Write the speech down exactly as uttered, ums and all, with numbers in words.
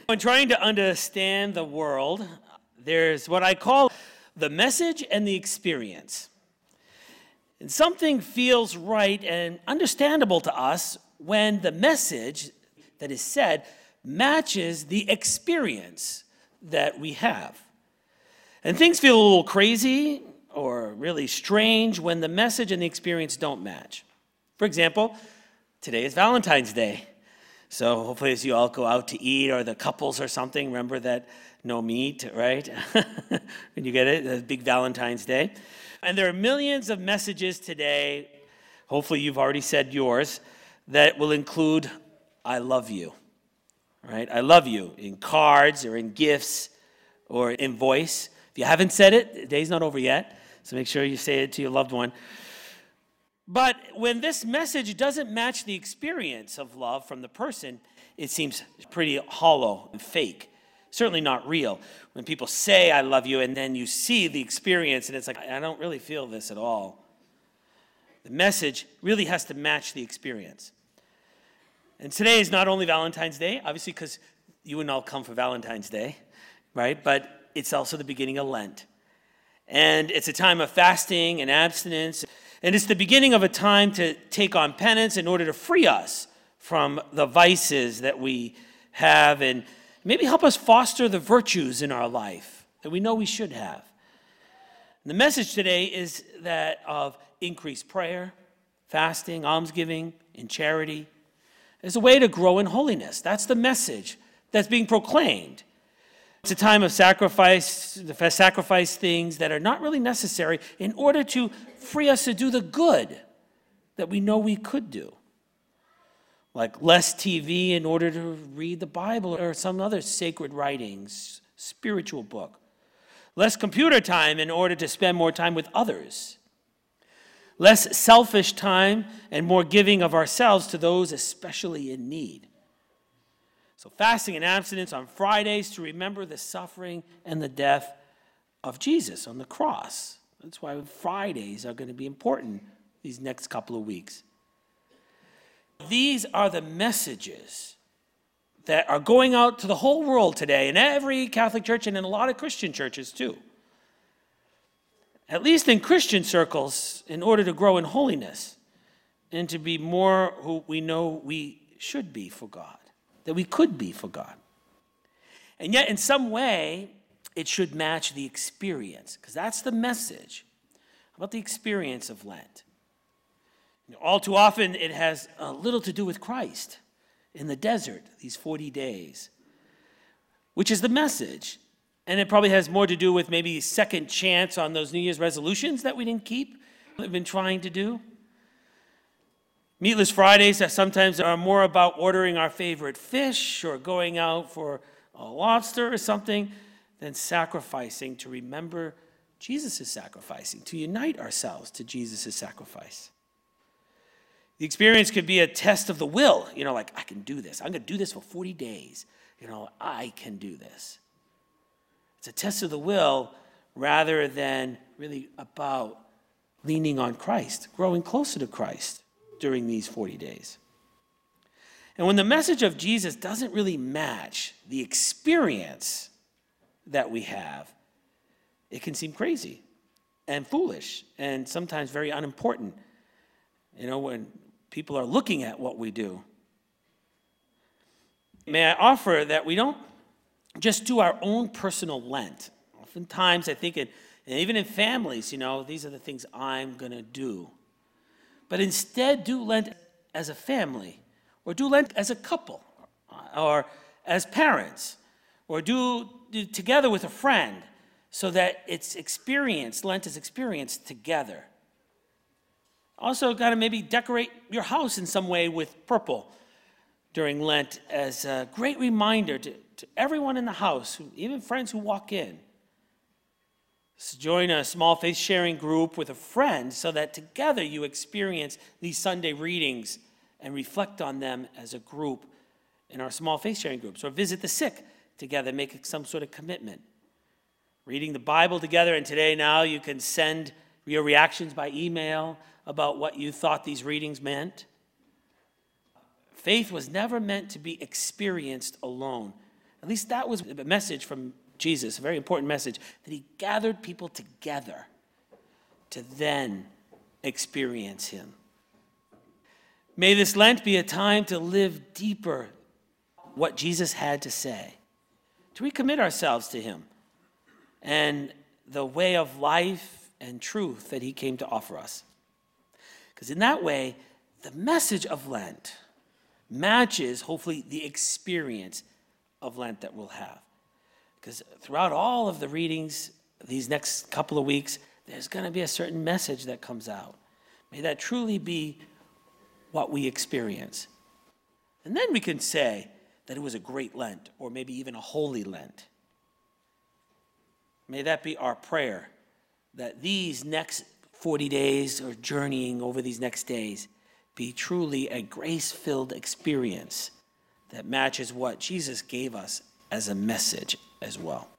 When trying to understand the world, there's what I call the message and the experience. And something feels right and understandable to us when the message that is said matches the experience that we have. And things feel a little crazy or really strange when the message and the experience don't match. For example, today is Valentine's Day. So hopefully as you all go out to eat, or the couples or something, remember that no meat, right? When you get it, the big Valentine's Day. And there are millions of messages today, hopefully you've already said yours, that will include, I love you, right? I love you in cards or in gifts or in voice. If you haven't said it, the day's not over yet, so make sure you say it to your loved one. But when this message doesn't match the experience of love from the person, it seems pretty hollow and fake. Certainly not real. When people say, I love you, and then you see the experience, and it's like, I don't really feel this at all. The message really has to match the experience. And today is not only Valentine's Day, obviously because you wouldn't all come for Valentine's Day, right? But it's also the beginning of Lent. And it's a time of fasting and abstinence. And it's the beginning of a time to take on penance in order to free us from the vices that we have and maybe help us foster the virtues in our life that we know we should have. And the message today is that of increased prayer, fasting, almsgiving, and charity as a way to grow in holiness. That's the message that's being proclaimed. It's a time of sacrifice, to sacrifice things that are not really necessary in order to free us to do the good that we know we could do. Like less T V in order to read the Bible or some other sacred writings, spiritual book. Less computer time in order to spend more time with others. Less selfish time and more giving of ourselves to those especially in need. So fasting and abstinence on Fridays to remember the suffering and the death of Jesus on the cross. That's why Fridays are going to be important these next couple of weeks. These are the messages that are going out to the whole world today, in every Catholic church and in a lot of Christian churches too. At least in Christian circles, in order to grow in holiness and to be more who we know we should be for God, that we could be for God. And yet, in some way, it should match the experience, because that's the message about the experience of Lent. You know, all too often, it has uh, little to do with Christ in the desert, these forty days, which is the message. And it probably has more to do with maybe second chance on those New Year's resolutions that we didn't keep, we've been trying to do. Meatless Fridays that sometimes are more about ordering our favorite fish or going out for a lobster or something than sacrificing to remember Jesus' sacrificing, to unite ourselves to Jesus' sacrifice. The experience could be a test of the will, you know, like, I can do this. I'm going to do this for forty days. You know, I can do this. It's a test of the will rather than really about leaning on Christ, growing closer to Christ during these forty days. And when the message of Jesus doesn't really match the experience that we have, it can seem crazy and foolish and sometimes very unimportant, you know, when people are looking at what we do. May I offer that we don't just do our own personal Lent. Oftentimes, I think, it, and even in families, you know, these are the things I'm going to do. But instead, do Lent as a family, or do Lent as a couple, or as parents, or do, do together with a friend, so that it's experienced, Lent is experienced together. Also, got to maybe decorate your house in some way with purple during Lent as a great reminder to, to everyone in the house, who, even friends who walk in. So join a small faith sharing group with a friend so that together you experience these Sunday readings and reflect on them as a group in our small faith sharing groups. Or visit the sick together, make some sort of commitment. Reading the Bible together, and today now you can send your reactions by email about what you thought these readings meant. Faith was never meant to be experienced alone. At least that was a message from Jesus, a very important message, that he gathered people together to then experience him. May this Lent be a time to live deeper what Jesus had to say, to recommit ourselves to him and the way of life and truth that he came to offer us. Because in that way, the message of Lent matches, hopefully, the experience of Lent that we'll have. Because throughout all of the readings, these next couple of weeks, there's going to be a certain message that comes out. May that truly be what we experience. And then we can say that it was a great Lent, or maybe even a holy Lent. May that be our prayer, that these next forty days, or journeying over these next days, be truly a grace-filled experience that matches what Jesus gave us as a message as well.